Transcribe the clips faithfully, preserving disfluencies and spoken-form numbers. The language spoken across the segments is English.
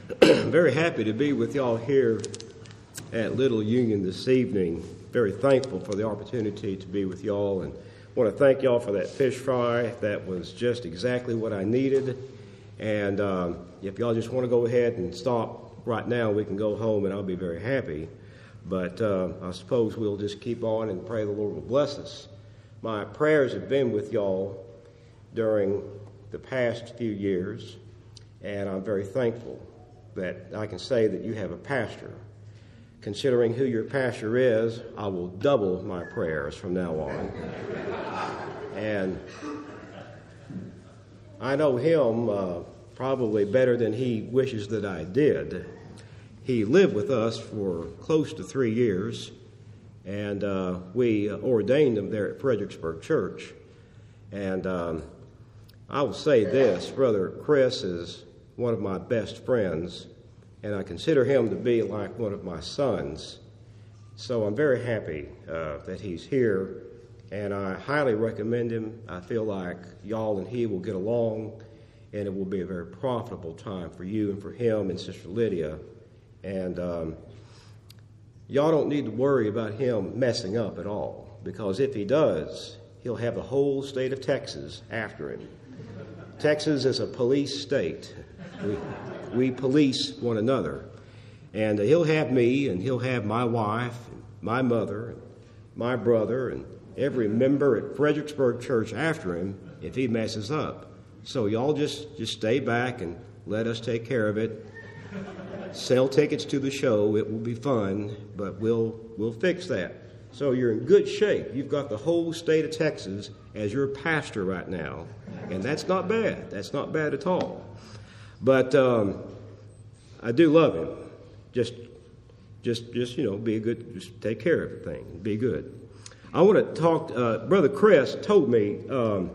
I'm very happy to be with y'all here at Little Union this evening. Very thankful for the opportunity to be with y'all, and want to thank y'all for that fish fry. That was just exactly what I needed. And um, if y'all just want to go ahead and stop right now, we can go home, and I'll be very happy. But uh, I suppose we'll just keep on and pray the Lord will bless us. My prayers have been with y'all during the past few years, and I'm very thankful that I can say that you have a pastor. Considering who your pastor is, I will double my prayers from now on. And I know him uh, probably better than he wishes that I did. He lived with us for close to three years, and uh, we ordained him there at Fredericksburg Church. And um, I will say this, Brother Chris is one of my best friends, and I consider him to be like one of my sons. So I'm very happy uh, that he's here, and I highly recommend him. I feel like y'all and he will get along, and it will be a very profitable time for you and for him and Sister Lydia. And um, y'all don't need to worry about him messing up at all, because if he does, he'll have the whole state of Texas after him. Texas is a police state. We, we police one another. And uh, he'll have me, and he'll have my wife, and my mother, and my brother, and every member at Fredericksburg Church after him if he messes up. So y'all just, just stay back and let us take care of it. Sell tickets to the show. It will be fun, but we'll we'll fix that. So you're in good shape. You've got the whole state of Texas as your pastor right now, and that's not bad. That's not bad at all. But um, I do love him. Just, just, just you know, be a good. Just take care of everything. Be good. I want to talk. Uh, Brother Chris told me um,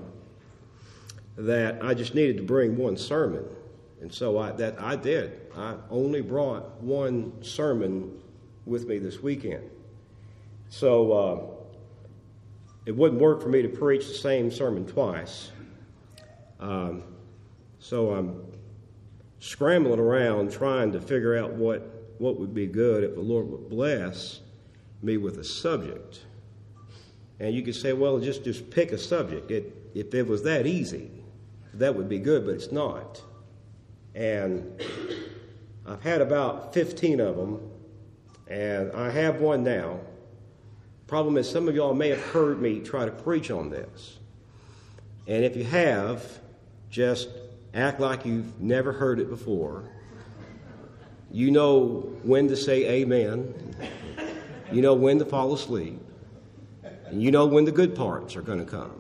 that I just needed to bring one sermon, and so I that I did. I only brought one sermon with me this weekend. So uh, it wouldn't work for me to preach the same sermon twice. Um, so I'm scrambling around trying to figure out what, what would be good if the Lord would bless me with a subject. And you could say, well, just, just pick a subject. It, if it was that easy, that would be good, but it's not. And I've had about fifteen of them, and I have one now. Problem is, some of y'all may have heard me try to preach on this. And if you have, just act like you've never heard it before. You know when to say amen. You know when to fall asleep. And you know when the good parts are going to come.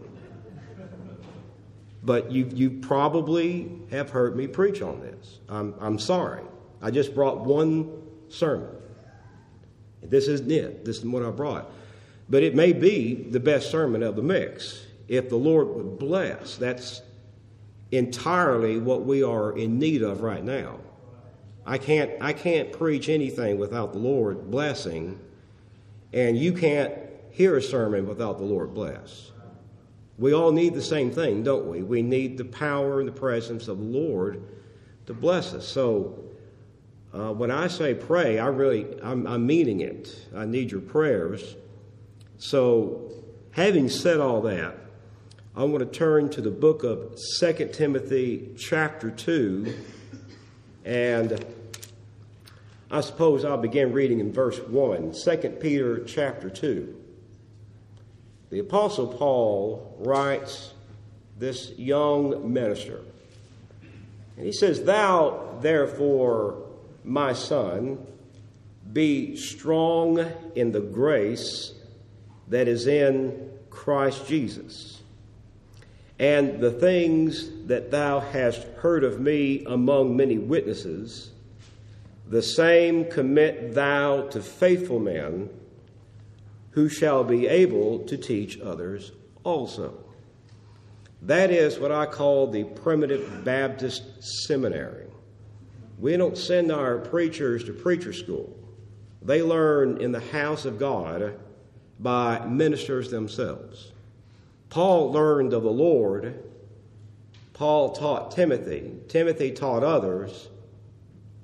But you you probably have heard me preach on this. I'm, I'm sorry. I just brought one sermon. This isn't it. This is what I brought. But it may be the best sermon of the mix if the Lord would bless. That's entirely what we are in need of right now. I can't I can't preach anything without the Lord blessing, and you can't hear a sermon without the Lord bless. We all need the same thing, don't we? We need the power and the presence of the Lord to bless us. So uh, when I say pray, I really I'm, I'm meaning it. I need your prayers. So, having said all that, I want to turn to the book of Second Timothy chapter two, and I suppose I'll begin reading in verse one, Second Peter chapter two. The Apostle Paul writes this young minister, and he says, "Thou, therefore, my son, be strong in the grace that is in Christ Jesus. And the things that thou hast heard of me among many witnesses, the same commit thou to faithful men, who shall be able to teach others also." That is what I call the Primitive Baptist Seminary. We don't send our preachers to preacher school. They learn in the house of God by ministers themselves. Paul learned of the Lord. Paul taught Timothy. Timothy taught others.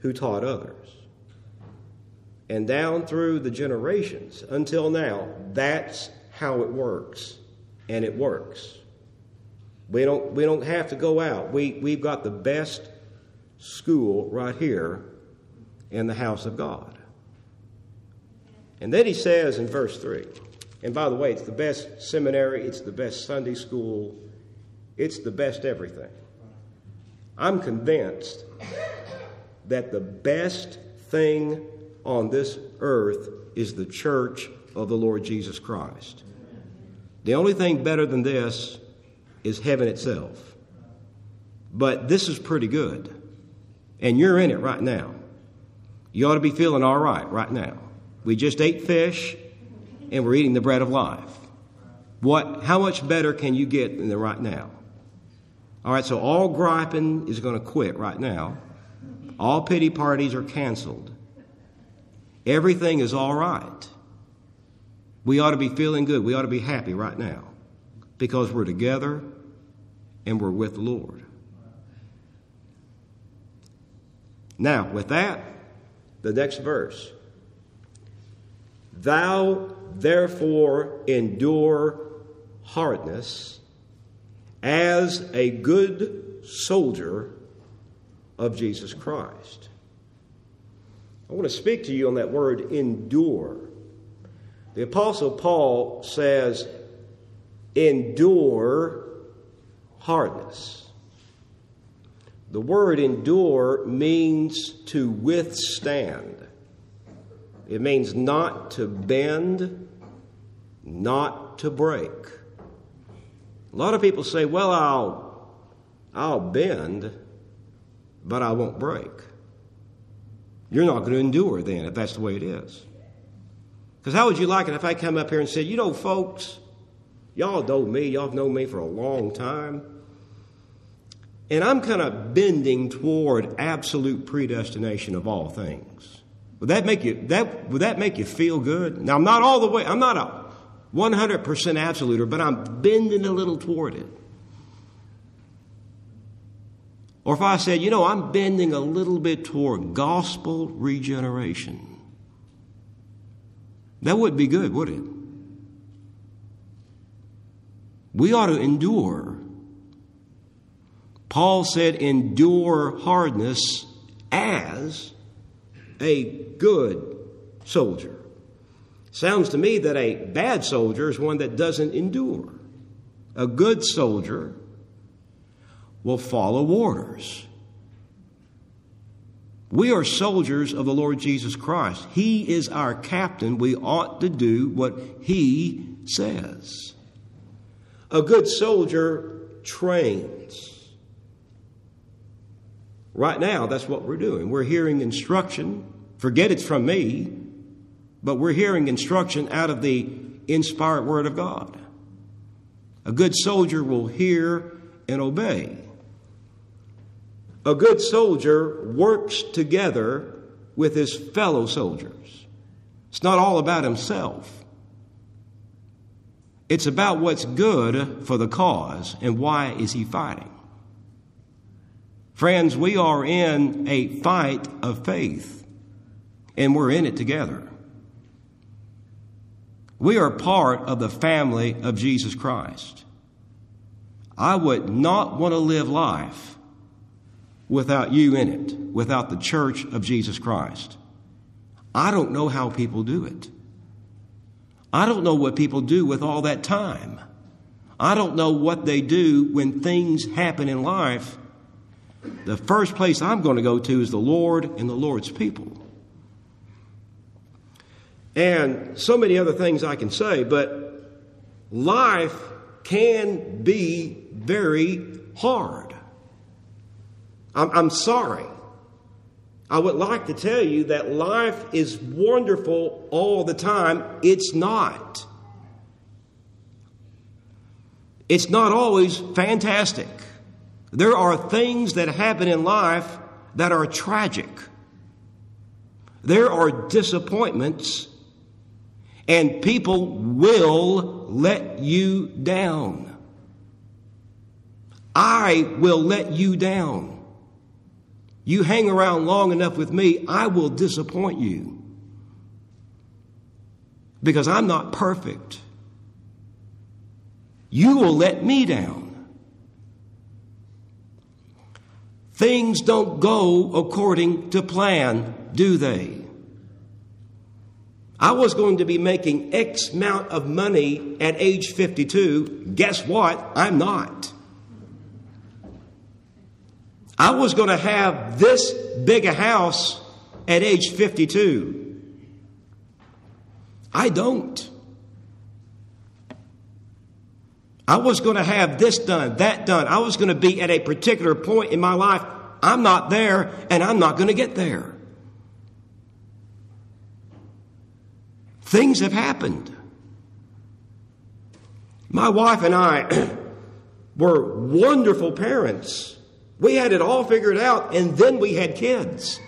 who taught others. And down through the generations until now, that's how it works. And it works. We don't, we don't have to go out. We, we've got the best school right here in the house of God. And then he says in verse three, and by the way, it's the best seminary, it's the best Sunday school, it's the best everything. I'm convinced that the best thing on this earth is the church of the Lord Jesus Christ. The only thing better than this is heaven itself. But this is pretty good. And you're in it right now. You ought to be feeling all right right now. We just ate fish and we're eating the bread of life. What? How much better can you get than right now? All right, so all griping is going to quit right now. All pity parties are canceled. Everything is all right. We ought to be feeling good. We ought to be happy right now because we're together and we're with the Lord. Now, with that, the next verse. Thou therefore endure hardness as a good soldier of Jesus Christ. I want to speak to you on that word endure. The Apostle Paul says, endure hardness. The word endure means to withstand. It means not to bend, not to break. A lot of people say, well, I'll, I'll bend, but I won't break. You're not going to endure then if that's the way it is. Because how would you like it if I come up here and said, you know, folks, y'all know me, y'all have known me for a long time, and I'm kind of bending toward absolute predestination of all things. Would that make you that would that make you feel good? Now I'm not all the way, I'm not a one hundred percent absoluter, but I'm bending a little toward it. Or if I said, you know, I'm bending a little bit toward gospel regeneration. That wouldn't be good, would it? We ought to endure. Paul said, endure hardness as a good soldier. Sounds to me that a bad soldier is one that doesn't endure. A good soldier will follow orders. We are soldiers of the Lord Jesus Christ. He is our captain. We ought to do what He says. A good soldier trains. Right now, that's what we're doing. We're hearing instruction. Forget it's from me, but we're hearing instruction out of the inspired Word of God. A good soldier will hear and obey. A good soldier works together with his fellow soldiers. It's not all about himself. It's about what's good for the cause and why is he fighting. Friends, we are in a fight of faith, and we're in it together. We are part of the family of Jesus Christ. I would not want to live life without you in it, without the church of Jesus Christ. I don't know how people do it. I don't know what people do with all that time. I don't know what they do when things happen in life. The first place I'm going to go to is the Lord and the Lord's people. And so many other things I can say, but life can be very hard. I'm, I'm sorry. I would like to tell you that life is wonderful all the time. It's not. It's not always fantastic. There are things that happen in life that are tragic. There are disappointments, and people will let you down. I will let you down. You hang around long enough with me, I will disappoint you. Because I'm not perfect. You will let me down. Things don't go according to plan, do they? I was going to be making X amount of money at age fifty-two. Guess what? I'm not. I was going to have this big a house at age fifty-two. I don't. I was going to have this done, that done. I was going to be at a particular point in my life. I'm not there, and I'm not going to get there. Things have happened. My wife and I were wonderful parents. We had it all figured out, and then we had kids.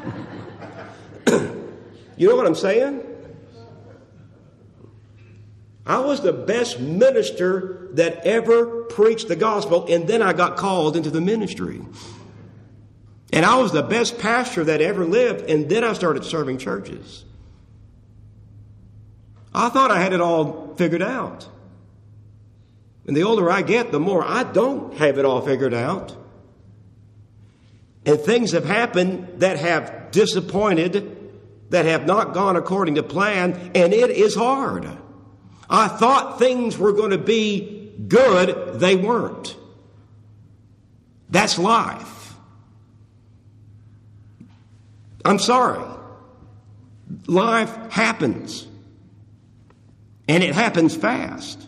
You know what I'm saying? I was the best minister that ever preached the gospel, and then I got called into the ministry. And I was the best pastor that ever lived, and then I started serving churches. I thought I had it all figured out. And the older I get, the more I don't have it all figured out. And things have happened that have disappointed, that have not gone according to plan, and it is hard. I thought things were going to be good. They weren't. That's life. I'm sorry. Life happens. And it happens fast.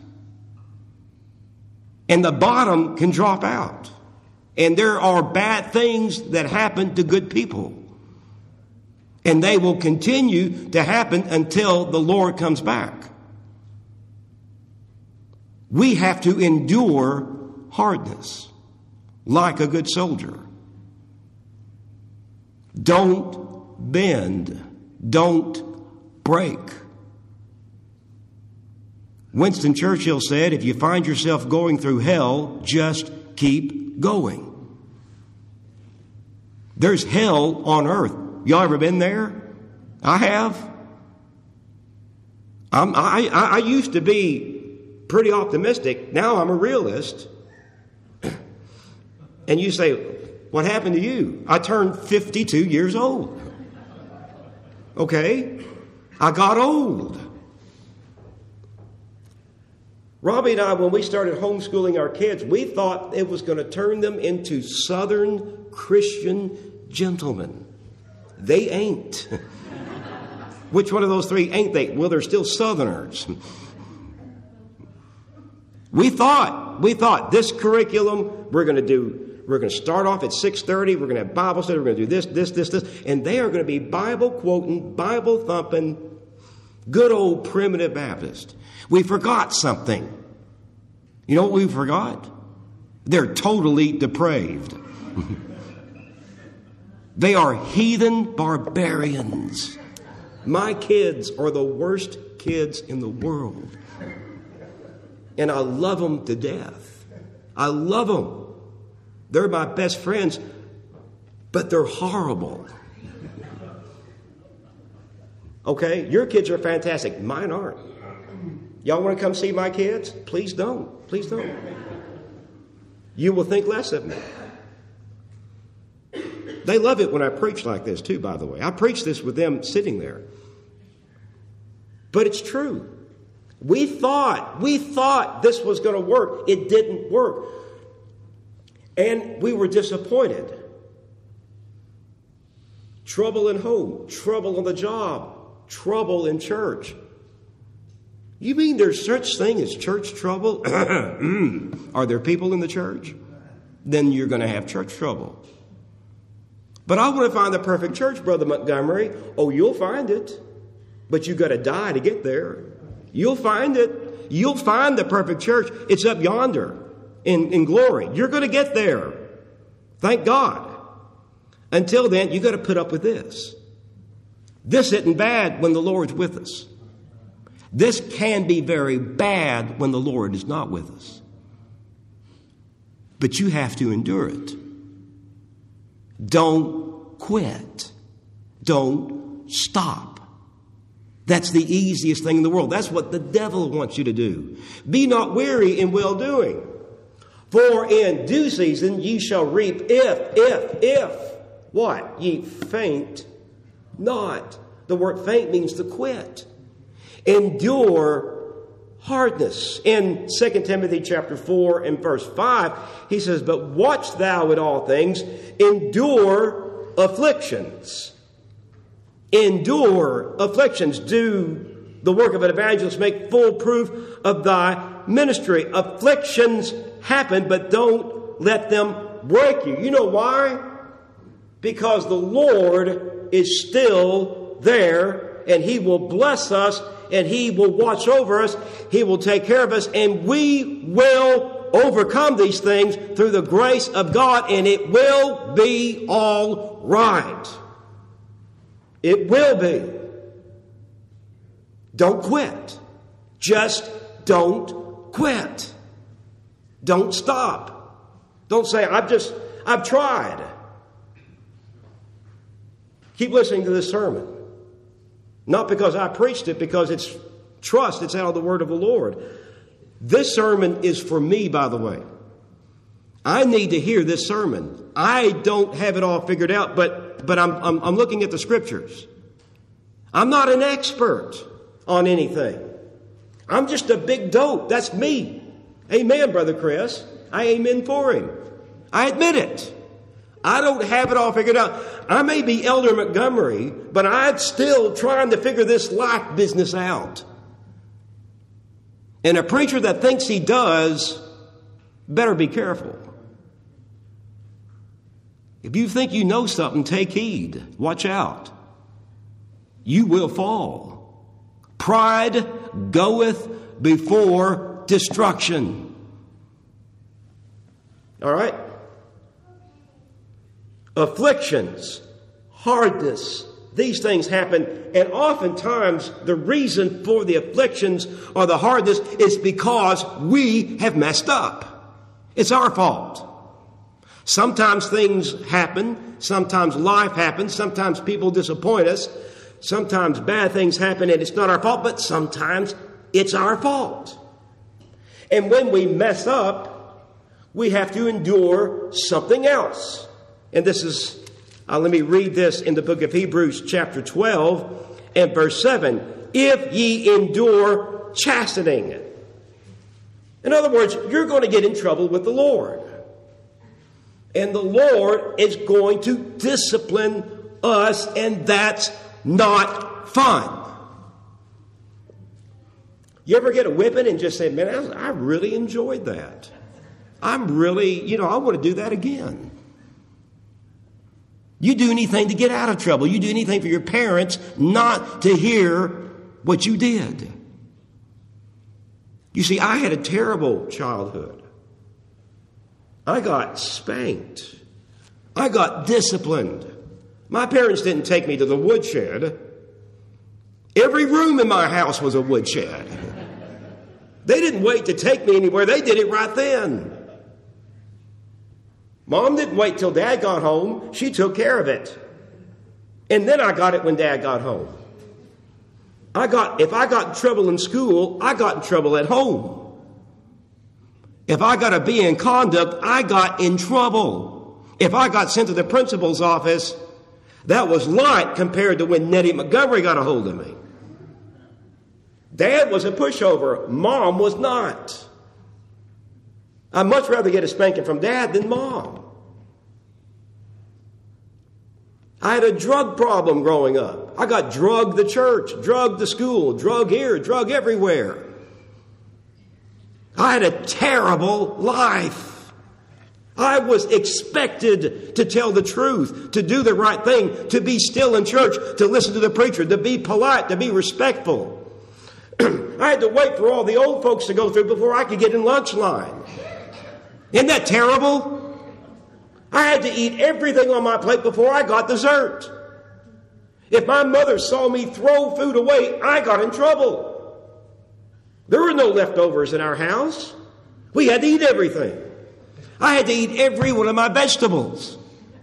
And the bottom can drop out. And there are bad things that happen to good people. And they will continue to happen until the Lord comes back. We have to endure hardness like a good soldier. Don't bend. Don't break. Winston Churchill said, if you find yourself going through hell, just keep going. There's hell on earth. Y'all ever been there? I have. I'm, I, I, I used to be pretty optimistic. Now I'm a realist. And you say, what happened to you? I turned fifty-two years old. Okay? I got old. Robbie and I, when we started homeschooling our kids, we thought it was going to turn them into Southern Christian gentlemen. They ain't. Which one of those three ain't they? Well, they're still Southerners. We thought, we thought this curriculum, we're going to do, we're going to start off at six thirty, we're going to have Bible study, we're going to do this, this, this, this, and they are going to be Bible quoting, Bible thumping, good old primitive Baptist. We forgot something. You know what we forgot? They're totally depraved. They are heathen barbarians. My kids are the worst kids in the world. And I love them to death. I love them. They're my best friends, but they're horrible. Okay? Your kids are fantastic. Mine aren't. Y'all want to come see my kids? Please don't. Please don't. You will think less of me. They love it when I preach like this, too, by the way. I preach this with them sitting there. But it's true. We thought, we thought this was going to work. It didn't work. And we were disappointed. Trouble in home, trouble on the job, trouble in church. You mean there's such thing as church trouble? Are there people in the church? Then you're going to have church trouble. But I want to find the perfect church, Brother Montgomery. Oh, you'll find it. But you've got to die to get there. You'll find it. You'll find the perfect church. It's up yonder in, in glory. You're going to get there. Thank God. Until then, you've got to put up with this. This isn't bad when the Lord's with us. This can be very bad when the Lord is not with us. But you have to endure it. Don't quit. Don't stop. That's the easiest thing in the world. That's what the devil wants you to do. Be not weary in well-doing. For in due season ye shall reap if, if, if, what? Ye faint not. The word faint means to quit. Endure hardness. In Second Timothy chapter four and verse five, he says, but watch thou in all things, endure afflictions. Endure afflictions. Do the work of an evangelist, make full proof of thy ministry. Afflictions happen, but don't let them break you. You know why? Because the Lord is still there, and He will bless us, and He will watch over us. He will take care of us, and we will overcome these things through the grace of God, and it will be all right. It will be. Don't quit. Just don't quit. Don't stop. Don't say, I've just, I've tried. Keep listening to this sermon. Not because I preached it, because it's trust, it's out of the word of the Lord. This sermon is for me, by the way. I need to hear this sermon. I don't have it all figured out, but, but I'm, I'm, I'm looking at the scriptures. I'm not an expert on anything. I'm just a big dope. That's me. Amen, Brother Chris. I amen for him. I admit it. I don't have it all figured out. I may be Elder Montgomery, but I'm still trying to figure this life business out. And a preacher that thinks he does better be careful. If you think you know something, take heed. Watch out. You will fall. Pride goeth before destruction. All right? Afflictions, hardness, these things happen. And oftentimes the reason for the afflictions or the hardness is because we have messed up. It's our fault. Sometimes things happen. Sometimes life happens. Sometimes people disappoint us. Sometimes bad things happen and it's not our fault, but sometimes it's our fault. And when we mess up, we have to endure something else. And this is, uh, let me read this in the book of Hebrews chapter twelve and verse seven. If ye endure chastening. In other words, you're going to get in trouble with the Lord. And the Lord is going to discipline us, and that's not fun. You ever get a whipping and just say, man, I really enjoyed that. I'm really, you know, I want to do that again. You do anything to get out of trouble. You do anything for your parents not to hear what you did. You see, I had a terrible childhood. I got spanked. I got disciplined. My parents didn't take me to the woodshed. Every room in my house was a woodshed. They didn't wait to take me anywhere. They did it right then. Mom didn't wait till Dad got home. She took care of it. And then I got it when Dad got home. I got, if I got in trouble in school, I got in trouble at home. If I got a B in conduct, I got in trouble. If I got sent to the principal's office, that was light compared to when Nettie Montgomery got a hold of me. Dad was a pushover. Mom was not. I'd much rather get a spanking from Dad than Mom. I had a drug problem growing up. I got drugged to church, drugged to school, drug here, drug everywhere. I had a terrible life. I was expected to tell the truth, to do the right thing, to be still in church, to listen to the preacher, to be polite, to be respectful. I had to wait for all the old folks to go through before I could get in lunch line. Isn't that terrible? I had to eat everything on my plate before I got dessert. If my mother saw me throw food away, I got in trouble. There were no leftovers in our house. We had to eat everything. I had to eat every one of my vegetables.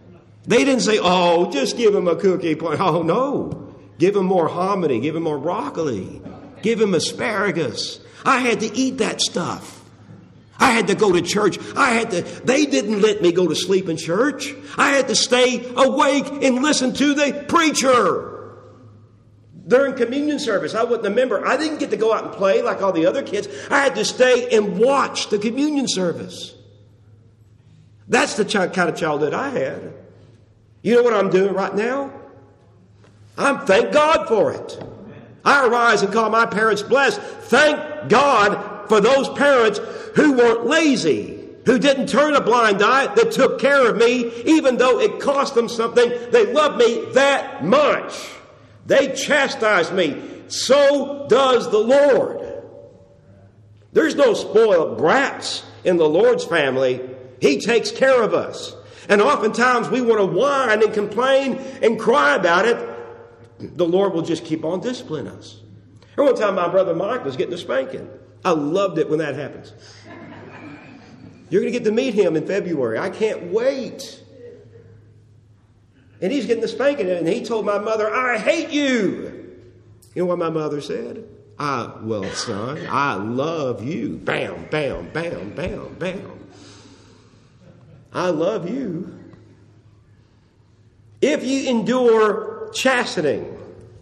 They didn't say, oh, just give him a cookie. Oh, no. Give him more hominy. Give him more broccoli. Give him asparagus. I had to eat that stuff. I had to go to church. I had to, they didn't let me go to sleep in church. I had to stay awake and listen to the preacher. During communion service, I wasn't a member. I didn't get to go out and play like all the other kids. I had to stay and watch the communion service. That's the ch- kind of childhood I had. You know what I'm doing right now? I'm thank God for it. I arise and call my parents blessed. Thank God for those parents who weren't lazy, who didn't turn a blind eye, that took care of me, even though it cost them something. They loved me that much. They chastised me. So does the Lord. There's no spoiled brats in the Lord's family. He takes care of us. And oftentimes we want to whine and complain and cry about it. The Lord will just keep on disciplining us. There one time my brother Mike was getting a spanking. I loved it when that happens. You're going to get to meet him in February. I can't wait. And he's getting the spanking, and he told my mother, I hate you. You know what my mother said? I, well, son, I love you. Bam, bam, bam, bam, bam. I love you. If you endure chastening,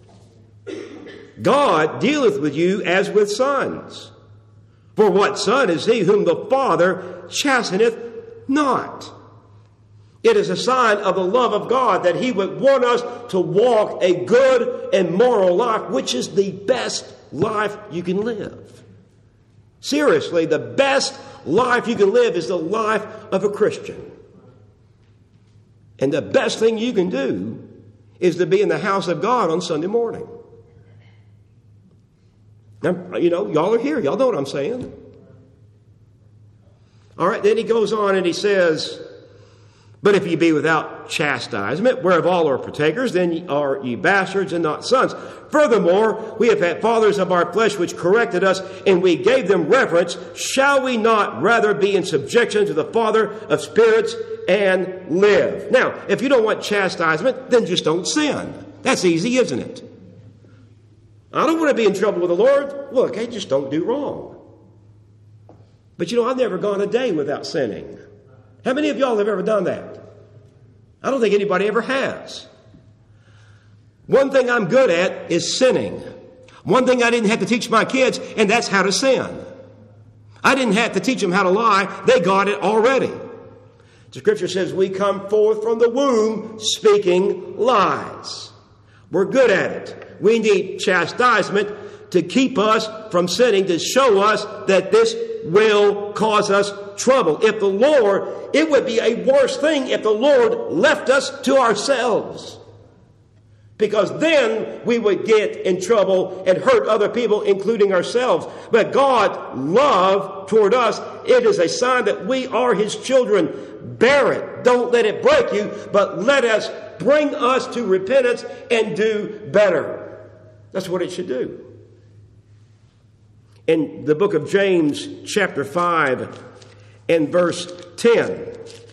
God dealeth with you as with sons. For what son is he whom the Father chasteneth not? It is a sign of the love of God that he would want us to walk a good and moral life, which is the best life you can live. Seriously, the best life you can live is the life of a Christian. And the best thing you can do is to be in the house of God on Sunday morning. Now, you know, y'all are here. Y'all know what I'm saying. All right, then he goes on and he says, but if ye be without chastisement, whereof all are partakers, then are ye bastards and not sons. Furthermore, we have had fathers of our flesh which corrected us, and we gave them reverence. Shall we not rather be in subjection to the Father of spirits and live? Now, if you don't want chastisement, then just don't sin. That's easy, isn't it? I don't want to be in trouble with the Lord. Look, I just don't do wrong. But you know, I've never gone a day without sinning. How many of y'all have ever done that? I don't think anybody ever has. One thing I'm good at is sinning. One thing I didn't have to teach my kids, and that's how to sin. I didn't have to teach them how to lie. They got it already. The scripture says we come forth from the womb speaking lies. We're good at it. We need chastisement to keep us from sinning, to show us that this will cause us trouble. If the Lord, it would be a worse thing if the Lord left us to ourselves. Because then we would get in trouble and hurt other people, including ourselves. But God's love toward us, it is a sign that we are his children. Bear it. Don't let it break you, but let us bring us to repentance and do better. That's what it should do. In the book of James, chapter five, and verse ten.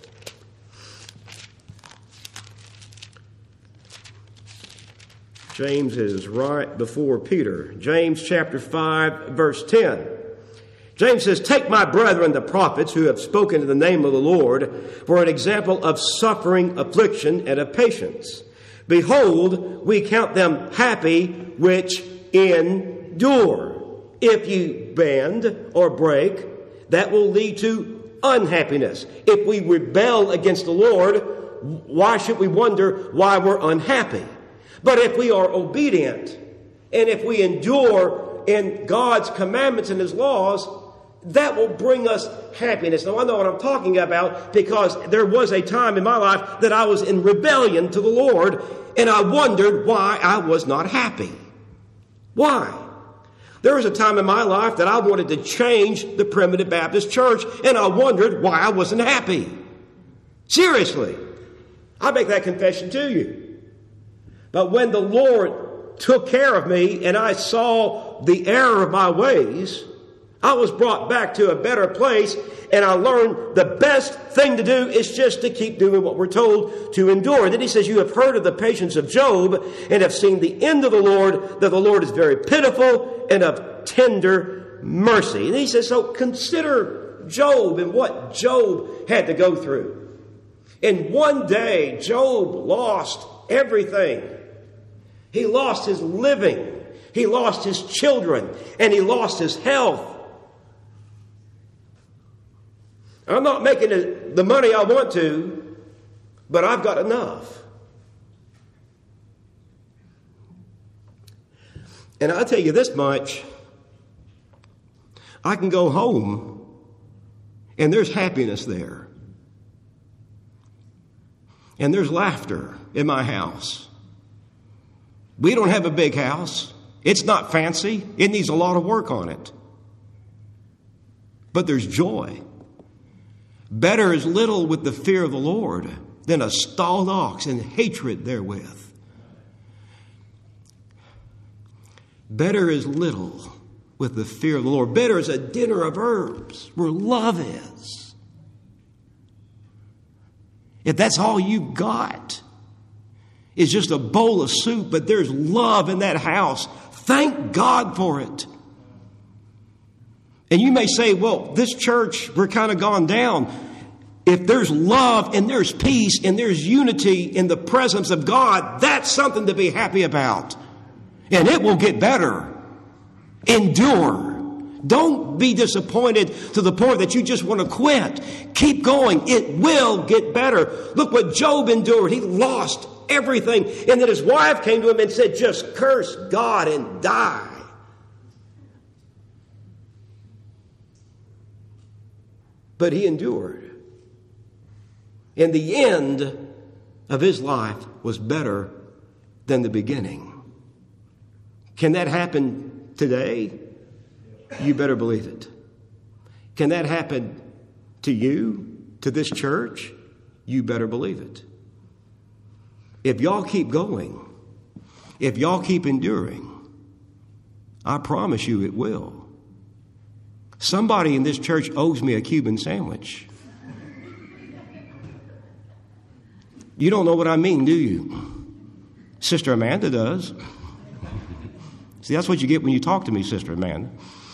James is right before Peter. James chapter five, verse ten. James says, take my brethren, the prophets, who have spoken in the name of the Lord, for an example of suffering, affliction, and of patience. Behold, we count them happy which endure. If you bend or break, that will lead to unhappiness. If we rebel against the Lord, why should we wonder why we're unhappy? But if we are obedient, and if we endure in God's commandments and his laws, that will bring us happiness. Now, I know what I'm talking about because there was a time in my life that I was in rebellion to the Lord, and I wondered why I was not happy. Why? There was a time in my life that I wanted to change the Primitive Baptist Church, and I wondered why I wasn't happy. Seriously. I make that confession to you. But when the Lord took care of me and I saw the error of my ways, I was brought back to a better place, and I learned the best thing to do is just to keep doing what we're told to endure. And then he says, you have heard of the patience of Job and have seen the end of the Lord, that the Lord is very pitiful and of tender mercy. And he says, so consider Job and what Job had to go through. In one day, Job lost everything. He lost his living. He lost his children. And he lost his health. I'm not making the money I want to, but I've got enough. And I'll tell you this much. I can go home and there's happiness there. And there's laughter in my house. We don't have a big house. It's not fancy. It needs a lot of work on it. But there's joy. Better is little with the fear of the Lord than a stalled ox and hatred therewith. Better is little with the fear of the Lord. Better is a dinner of herbs where love is. If that's all you got, is just a bowl of soup, but there's love in that house, thank God for it. And you may say, well, this church, we're kind of gone down. If there's love and there's peace and there's unity in the presence of God, that's something to be happy about. And it will get better. Endure. Don't be disappointed to the point that you just want to quit. Keep going. It will get better. Look what Job endured. He lost everything. And then his wife came to him and said, just curse God and die. But he endured. And the end of his life was better than the beginning. Can that happen today? You better believe it. Can that happen to you, to this church? You better believe it. If y'all keep going, if y'all keep enduring, I promise you it will. Somebody in this church owes me a Cuban sandwich. You don't know what I mean, do you? Sister Amanda does. See, that's what you get when you talk to me, Sister Amanda.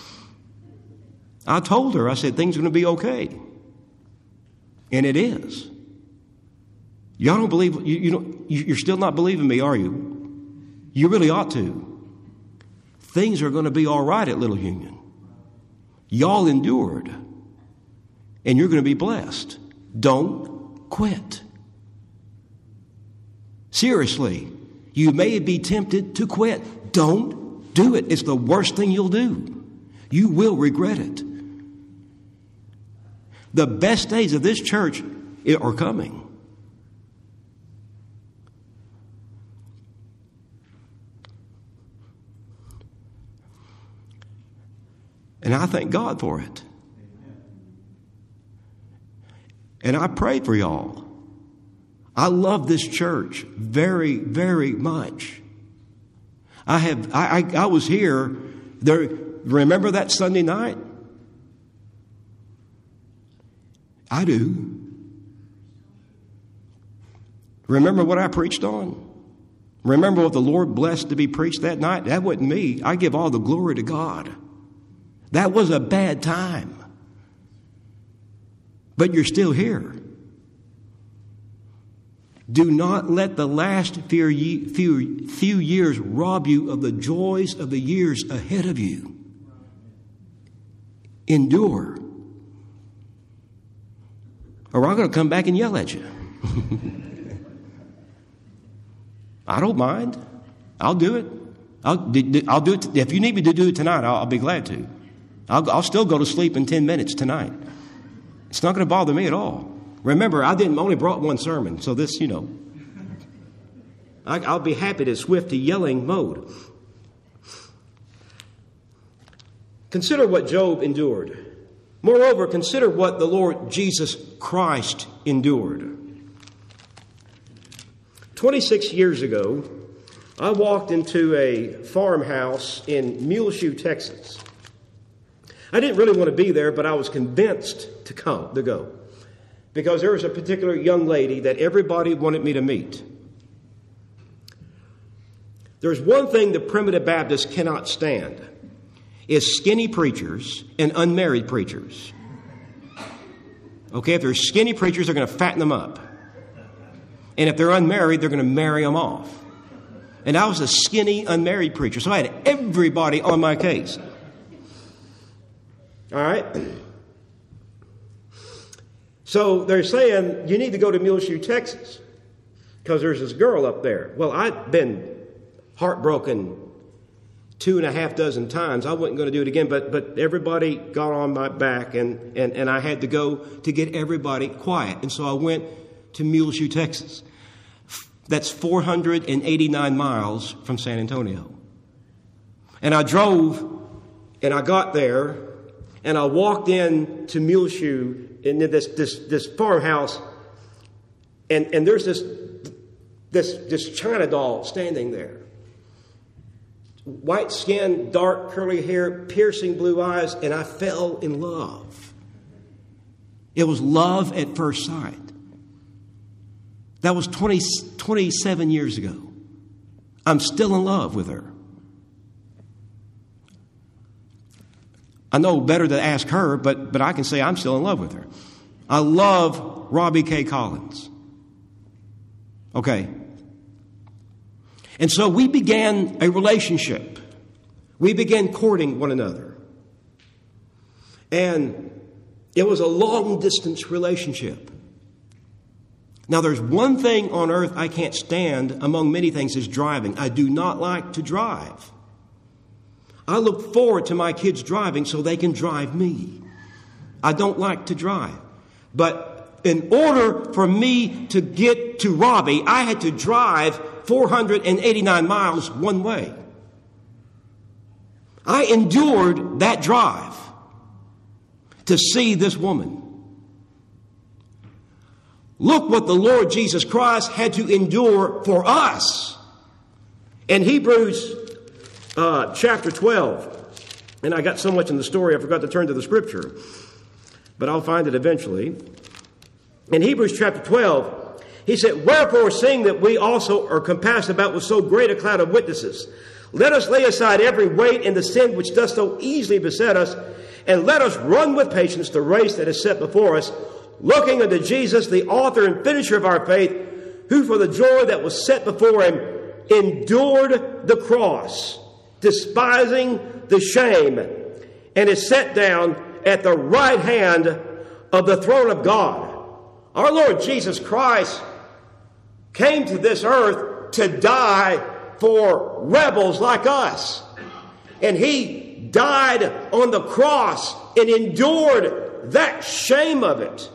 I told her, I said, things are going to be okay. And it is. Y'all don't believe, you, you don't, you're still not believing me, are you? You really ought to. Things are going to be all right at Little Union. Y'all endured. And you're going to be blessed. Don't quit. Seriously, you may be tempted to quit. Don't do it. It's the worst thing you'll do. You will regret it. The best days of this church are coming. And I thank God for it. And I pray for y'all. I love this church very, very much. I have. I, I, I was here. There. Remember that Sunday night? I do. Remember what I preached on? Remember what the Lord blessed to be preached that night? That wasn't me. I give all the glory to God. That was a bad time. But you're still here. Do not let the last few, few, few years rob you of the joys of the years ahead of you. Endure. Or I'm going to come back and yell at you. I don't mind. I'll do it. I'll, I'll do it. If you need me to do it tonight, I'll, I'll be glad to. I'll, I'll still go to sleep in ten minutes tonight. It's not going to bother me at all. Remember, I didn't only brought one sermon, so this, you know, I, I'll be happy to swift to yelling mode. Consider what Job endured. Moreover, consider what the Lord Jesus Christ endured. twenty-six years ago, I walked into a farmhouse in Muleshoe, Texas. I didn't really want to be there, but I was convinced to come, to go. Because there was a particular young lady that everybody wanted me to meet. There's one thing the primitive Baptists cannot stand, is skinny preachers and unmarried preachers. Okay, if they're skinny preachers, they're going to fatten them up. And if they're unmarried, they're going to marry them off. And I was a skinny, unmarried preacher, so I had everybody on my case. All right? So they're saying, you need to go to Muleshoe, Texas, because there's this girl up there. Well, I'd been heartbroken two and a half dozen times. I wasn't going to do it again, but but everybody got on my back, and, and, and I had to go to get everybody quiet. And so I went to Muleshoe, Texas. That's four hundred eighty-nine miles from San Antonio. And I drove, and I got there, and I walked in to Muleshoe in this this this farmhouse, and, and there's this this this China doll standing there. White skin, dark curly hair, piercing blue eyes, and I fell in love. It was love at first sight. That was twenty, twenty-seven years ago. I'm still in love with her. I know better to ask her, but, but I can say I'm still in love with her. I love Robbie K. Collins. Okay. And so we began a relationship. We began courting one another. And it was a long-distance relationship. Now, there's one thing on earth I can't stand among many things is driving. I do not like to drive. I look forward to my kids driving so they can drive me. I don't like to drive. But in order for me to get to Robbie, I had to drive four hundred eighty-nine miles one way. I endured that drive to see this woman. Look what the Lord Jesus Christ had to endure for us. In Hebrews uh, chapter twelve, and I got so much in the story I forgot to turn to the scripture, but I'll find it eventually. In Hebrews chapter twelve, he said, wherefore, seeing that we also are compassed about with so great a cloud of witnesses, let us lay aside every weight and the sin which doth so easily beset us, and let us run with patience the race that is set before us, looking unto Jesus, the author and finisher of our faith, who for the joy that was set before him endured the cross, despising the shame, and is set down at the right hand of the throne of God. Our Lord Jesus Christ came to this earth to die for rebels like us. And he died on the cross and endured that shame of it.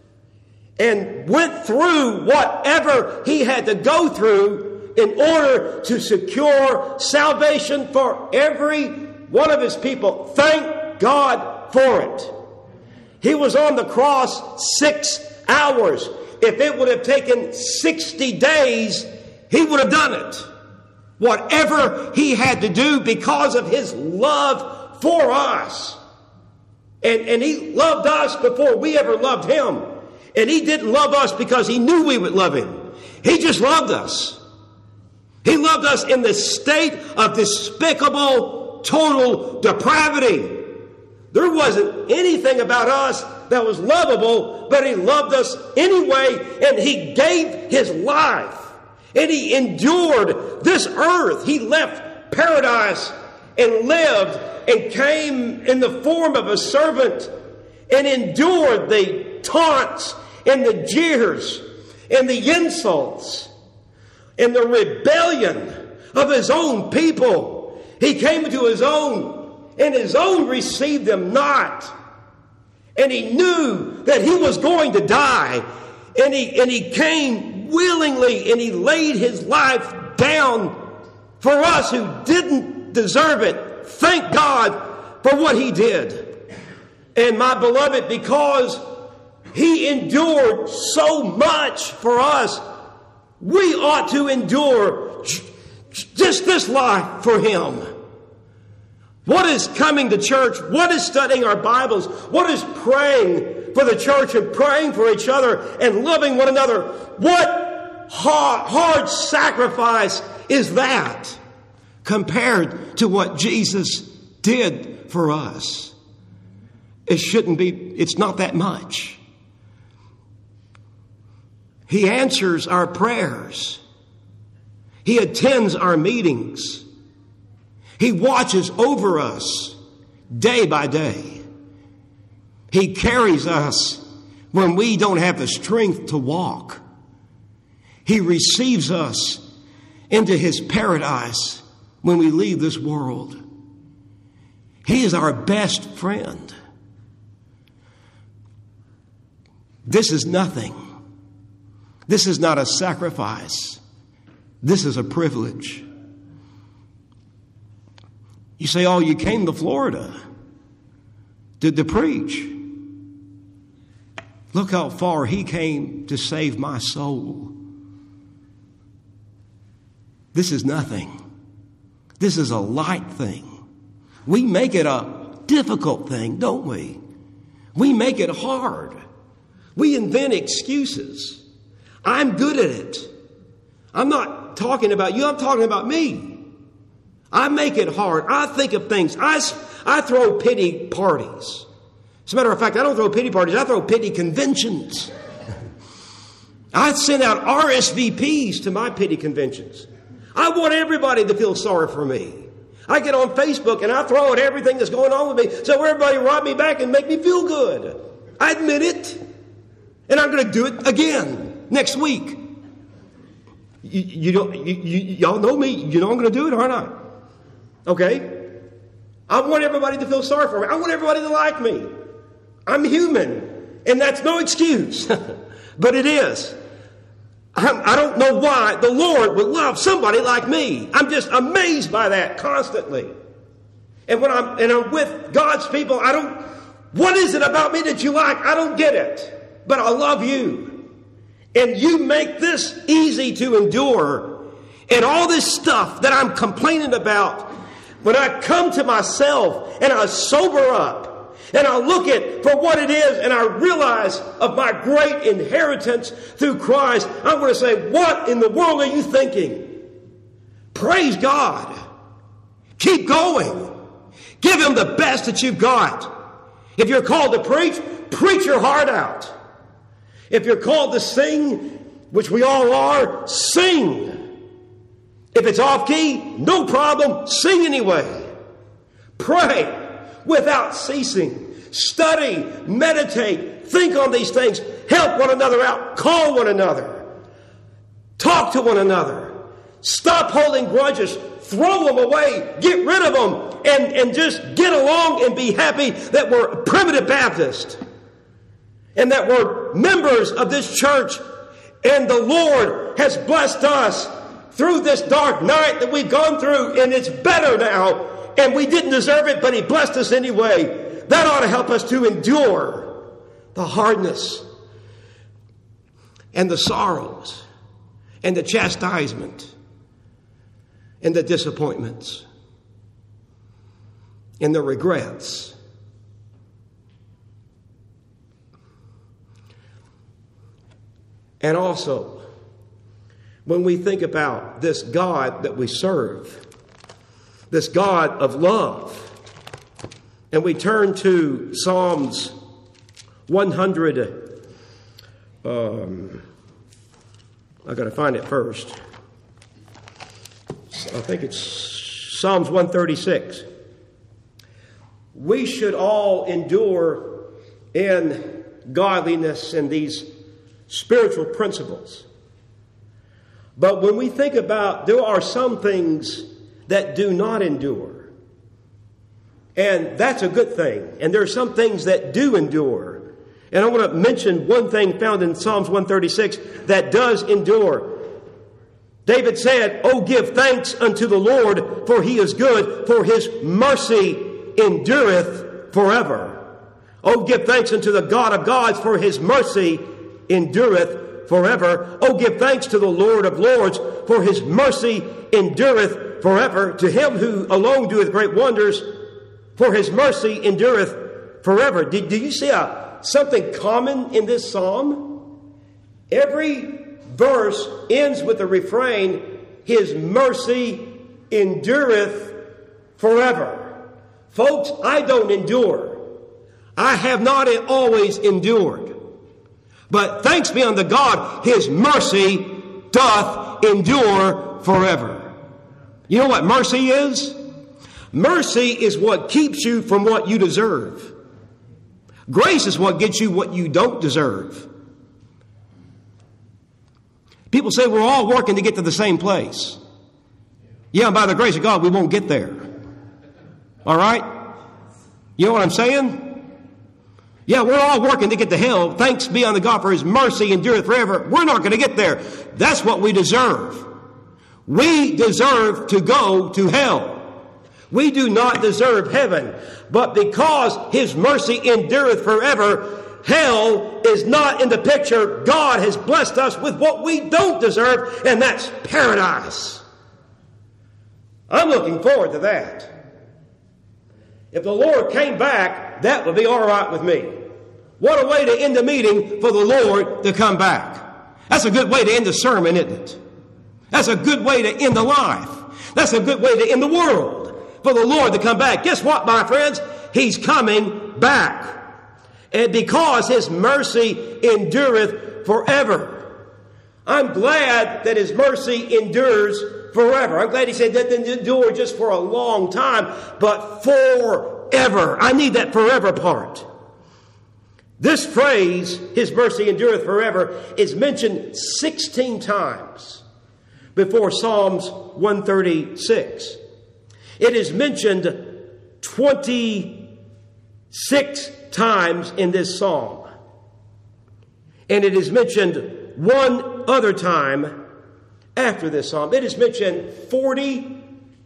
And went through whatever he had to go through in order to secure salvation for every one of his people. Thank God for it. He was on the cross six hours. If it would have taken sixty days, he would have done it. Whatever he had to do because of his love for us. And, and he loved us before we ever loved him. And he didn't love us because he knew we would love him. He just loved us. He loved us in the state of despicable, total depravity. There wasn't anything about us that was lovable, but he loved us anyway, and he gave his life. And he endured this earth. He left paradise and lived and came in the form of a servant and endured the taunts and the jeers and the insults and the rebellion of his own people. He came to his own, and his own received him not. And he knew that he was going to die. And he, and he came willingly, and he laid his life down for us who didn't deserve it. Thank God for what he did. And my beloved, because he endured so much for us, we ought to endure just this life for him. What is coming to church? What is studying our Bibles? What is praying for the church and praying for each other and loving one another? What hard, hard sacrifice is that compared to what Jesus did for us? It shouldn't be, it's not that much. He answers our prayers. He attends our meetings. He watches over us day by day. He carries us when we don't have the strength to walk. He receives us into His paradise when we leave this world. He is our best friend. This is nothing. This is not a sacrifice. This is a privilege. You say, oh, you came to Florida to, to preach. Look how far He came to save my soul. This is nothing. This is a light thing. We make it a difficult thing, don't we? We make it hard. We invent excuses. I'm good at it. I'm not talking about you. I'm talking about me. I make it hard. I think of things. I, I throw pity parties. As a matter of fact, I don't throw pity parties. I throw pity conventions. I send out R S V Ps to my pity conventions. I want everybody to feel sorry for me. I get on Facebook and I throw out everything that's going on with me so everybody write me back and make me feel good. I admit it. And I'm going to do it again next week. You, you don't, you, you, y'all know me. You know I'm going to do it, aren't I? Okay? I want everybody to feel sorry for me. I want everybody to like me. I'm human. And that's no excuse. But it is. I'm, I don't know why the Lord would love somebody like me. I'm just amazed by that constantly. And when I'm, and I'm with God's people, I don't, what is it about me that you like? I don't get it. But I love you. And you make this easy to endure. And all this stuff that I'm complaining about, when I come to myself and I sober up and I look at for what it is and I realize of my great inheritance through Christ, I'm going to say, what in the world are you thinking? Praise God. Keep going. Give Him the best that you've got. If you're called to preach, preach your heart out. If you're called to sing, which we all are, sing. If it's off key, no problem, sing anyway. Pray without ceasing. Study, meditate, think on these things. Help one another out. Call one another. Talk to one another. Stop holding grudges. Throw them away. Get rid of them. And, and just get along and be happy that we're Primitive Baptist. And that we're members of this church. And the Lord has blessed us through this dark night that we've gone through, and it's better now, and we didn't deserve it, but He blessed us anyway. That ought to help us to endure the hardness and the sorrows and the chastisement and the disappointments and the regrets. And also, when we think about this God that we serve, this God of love, and we turn to Psalms one hundred, um, I've got to find it first. I think it's Psalms one thirty-six. We should all endure in godliness and these spiritual principles. But when we think about, there are some things that do not endure. And that's a good thing. And there are some things that do endure. And I want to mention one thing found in Psalms one thirty-six that does endure. David said, "Oh, give thanks unto the Lord, for He is good, for His mercy endureth forever." Oh, give thanks unto the God of gods, for His mercy endureth forever. Oh, give thanks to the Lord of lords, for His mercy endureth forever. To Him who alone doeth great wonders, for his mercy endureth forever. Did, did you see a, something common in this psalm? Every verse ends with the refrain, his mercy endureth forever. Folks, I don't endure. I have not always endured. But thanks be unto God, his mercy doth endure forever. You know what mercy is? Mercy is what keeps you from what you deserve. Grace is what gets you what you don't deserve. People say we're all working to get to the same place. Yeah, and by the grace of God, we won't get there. All right? You know what I'm saying? Yeah, we're all working to get to hell. Thanks be unto God for his mercy endureth forever. We're not going to get there. That's what we deserve. We deserve to go to hell. We do not deserve heaven. But because his mercy endureth forever, hell is not in the picture. God has blessed us with what we don't deserve, and that's paradise. I'm looking forward to that. If the Lord came back, that would be all right with me. What a way to end the meeting for the Lord to come back. That's a good way to end the sermon, isn't it? That's a good way to end the life. That's a good way to end the world. For the Lord to come back. Guess what, my friends? He's coming back. And because his mercy endureth forever. I'm glad that his mercy endures forever. I'm glad he said that didn't endure just for a long time, but forever. I need that forever part. This phrase, his mercy endureth forever, is mentioned sixteen times before Psalms one thirty-six. It is mentioned twenty-six times in this psalm. And it is mentioned one other time after this psalm. It is mentioned forty,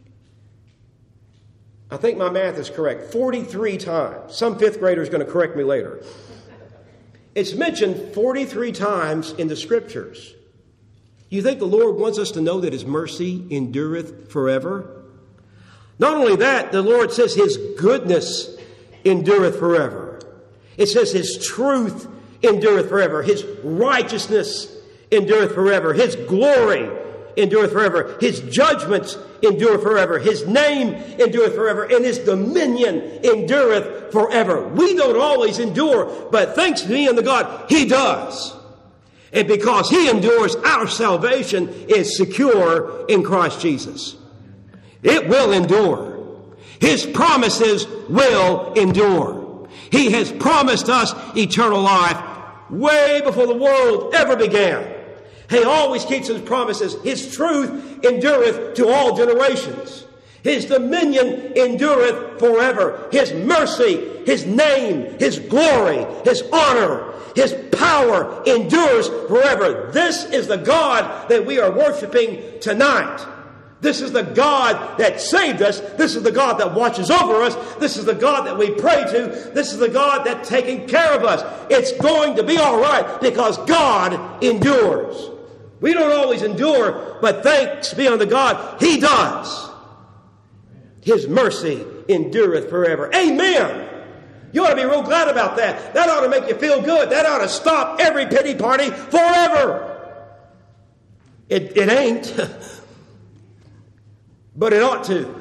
I think my math is correct, forty-three times. Some fifth grader is going to correct me later. It's mentioned forty-three times in the Scriptures. You think the Lord wants us to know that his mercy endureth forever? Not only that, the Lord says his goodness endureth forever. It says his truth endureth forever. His righteousness endureth forever. His glory endureth forever. His judgments endure forever. His name endureth forever. And his dominion endureth forever. We don't always endure, but thanks be unto God, he does. And because he endures, our salvation is secure in Christ Jesus. It will endure. His promises will endure. He has promised us eternal life way before the world ever began. He always keeps his promises. His truth endureth to all generations. His dominion endureth forever. His mercy, his name, his glory, his honor, his power endures forever. This is the God that we are worshiping tonight. This is the God that saved us. This is the God that watches over us. This is the God that we pray to. This is the God that's taking care of us. It's going to be all right because God endures. We don't always endure, but thanks be unto God, he does. His mercy endureth forever. Amen. You ought to be real glad about that. That ought to make you feel good. That ought to stop every pity party forever. It, it ain't. But it ought to.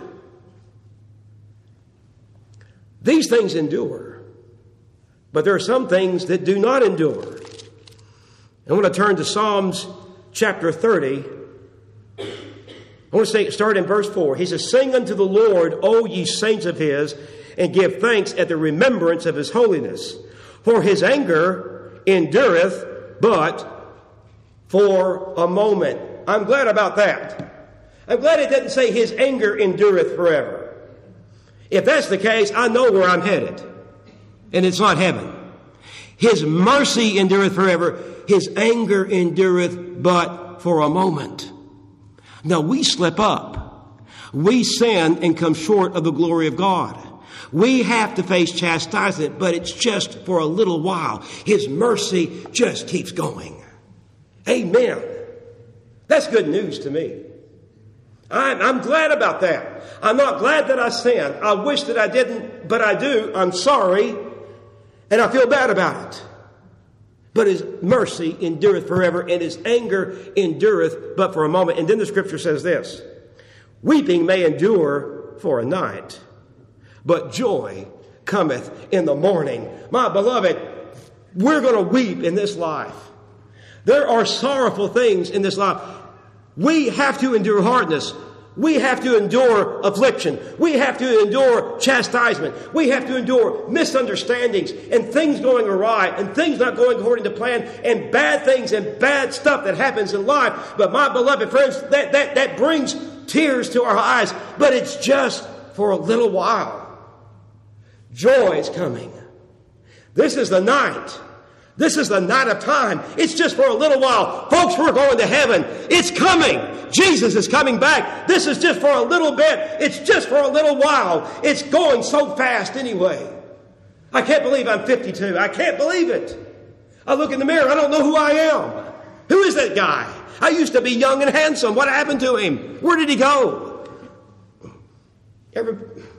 These things endure. But there are some things that do not endure. I want to turn to Psalms chapter thirty. I want to say, start in verse four. He says, "Sing unto the Lord, O ye saints of his, and give thanks at the remembrance of his holiness. For his anger endureth but for a moment." I'm glad about that. I'm glad it doesn't say his anger endureth forever. If that's the case, I know where I'm headed. And it's not heaven. His mercy endureth forever. His anger endureth but for a moment. Now we slip up. We sin and come short of the glory of God. We have to face chastisement, but it's just for a little while. His mercy just keeps going. Amen. That's good news to me. I'm, I'm glad about that. I'm not glad that I sinned. I wish that I didn't, but I do. I'm sorry, and I feel bad about it. But his mercy endureth forever, and his anger endureth but for a moment. And then the scripture says this: weeping may endure for a night, but joy cometh in the morning. My beloved, we're going to weep in this life. There are sorrowful things in this life. We have to endure hardness. We have to endure affliction. We have to endure chastisement. We have to endure misunderstandings and things going awry and things not going according to plan and bad things and bad stuff that happens in life. But my beloved friends, that, that, that brings tears to our eyes, but it's just for a little while. Joy is coming. This is the night. This is the night of time. It's just for a little while. Folks, we're going to heaven. It's coming. Jesus is coming back. This is just for a little bit. It's just for a little while. It's going so fast anyway. I can't believe I'm fifty-two. I can't believe it. I look in the mirror. I don't know who I am. Who is that guy? I used to be young and handsome. What happened to him? Where did he go? Every...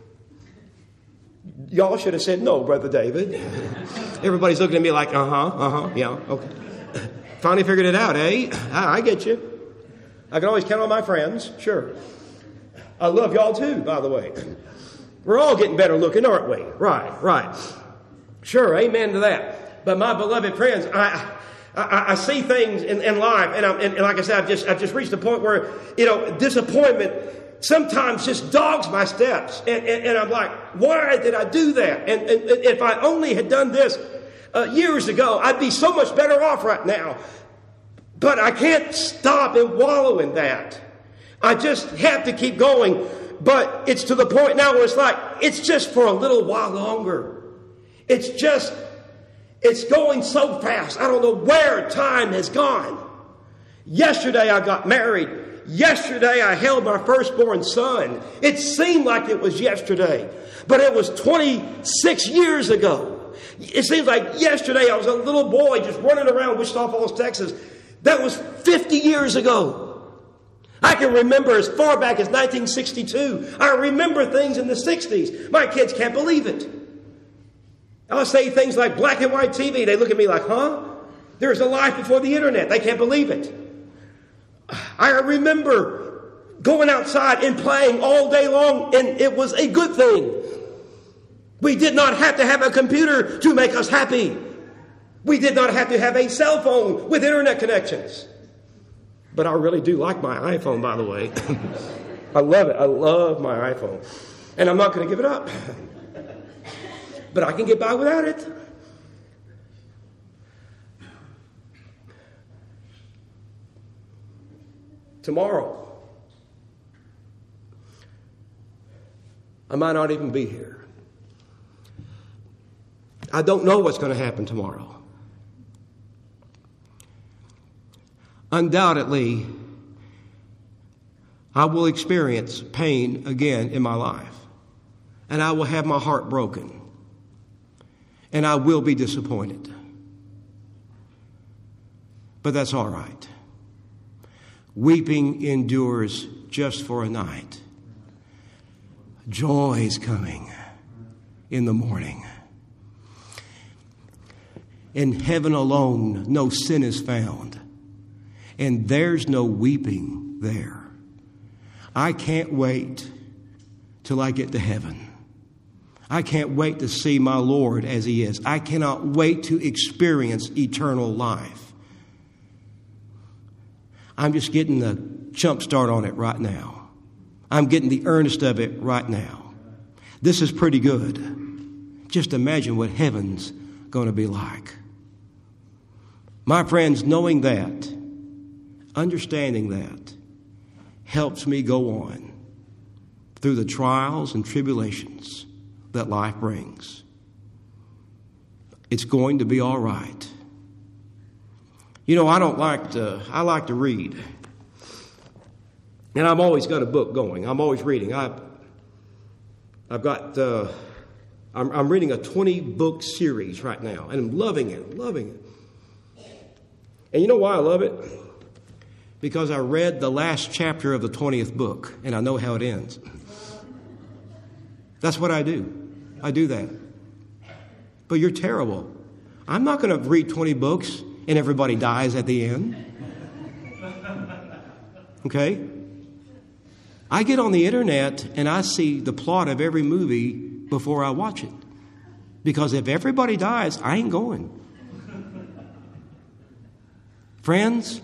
Y'all should have said no, Brother David. Everybody's looking at me like, uh-huh, uh-huh, yeah, okay. Finally figured it out, eh? I, I get you. I can always count on my friends, sure. I love y'all too, by the way. We're all getting better looking, aren't we? Right, right. Sure, amen to that. But my beloved friends, I I, I see things in, in life, and, I'm, and, and like I said, I've just, I've just reached a point where, you know, disappointment sometimes just dogs my steps. And, and, and I'm like, why did I do that? And, and, and if I only had done this uh, years ago, I'd be so much better off right now. But I can't stop and wallow in that. I just have to keep going. But it's to the point now where it's like, it's just for a little while longer. It's just, it's going so fast. I don't know where time has gone. Yesterday I got married. Yesterday I held my firstborn son. It seemed like it was yesterday, but it was twenty-six years ago. It seems like yesterday I was a little boy just running around Wichita Falls, Texas. That was fifty years ago. I can remember as far back as nineteen sixty-two. I remember things in the sixties. My kids can't believe it. I'll say things like black and white T V. They look at me like, huh? There's a life before the internet. They can't believe it. I remember going outside and playing all day long, and it was a good thing. We did not have to have a computer to make us happy. We did not have to have a cell phone with internet connections. But I really do like my iPhone, by the way. I love it. I love my iPhone. And I'm not going to give it up. But I can get by without it. Tomorrow, I might not even be here. I don't know what's going to happen tomorrow. Undoubtedly, I will experience pain again in my life, and I will have my heart broken, and I will be disappointed. But that's all right. Weeping endures just for a night. Joy is coming in the morning. In heaven alone, no sin is found, and there's no weeping there. I can't wait till I get to heaven. I can't wait to see my Lord as He is. I cannot wait to experience eternal life. I'm just getting the jump start on it right now. I'm getting the earnest of it right now. This is pretty good. Just imagine what heaven's going to be like. My friends, knowing that, understanding that, helps me go on through the trials and tribulations that life brings. It's going to be all right. You know, I don't like to, I like to read. And I've always got a book going. I'm always reading. I've, I've got, uh, I'm, I'm reading a twenty-book series right now. And I'm loving it, loving it. And you know why I love it? because I read the last chapter of the twentieth book, and I know how it ends. That's what I do. I do that. But you're terrible. I'm not going to read twenty books and everybody dies at the end. Okay? I get on the internet and I see the plot of every movie before I watch it. Because if everybody dies, I ain't going. Friends,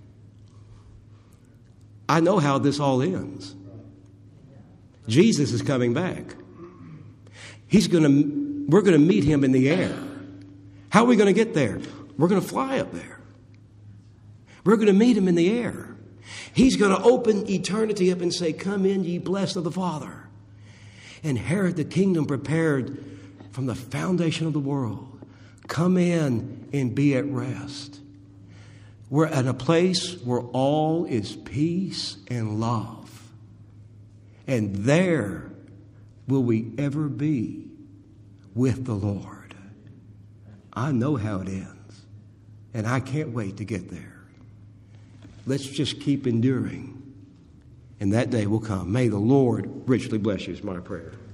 I know how this all ends. Jesus is coming back. He's going to, we're going to meet him in the air. How are we going to get there? We're going to fly up there. We're going to meet him in the air. He's going to open eternity up and say, "Come in, ye blessed of the Father. Inherit the kingdom prepared from the foundation of the world. Come in and be at rest." We're at a place where all is peace and love. And there will we ever be with the Lord. I know how it ends. And I can't wait to get there. Let's just keep enduring. And that day will come. May the Lord richly bless you is my prayer.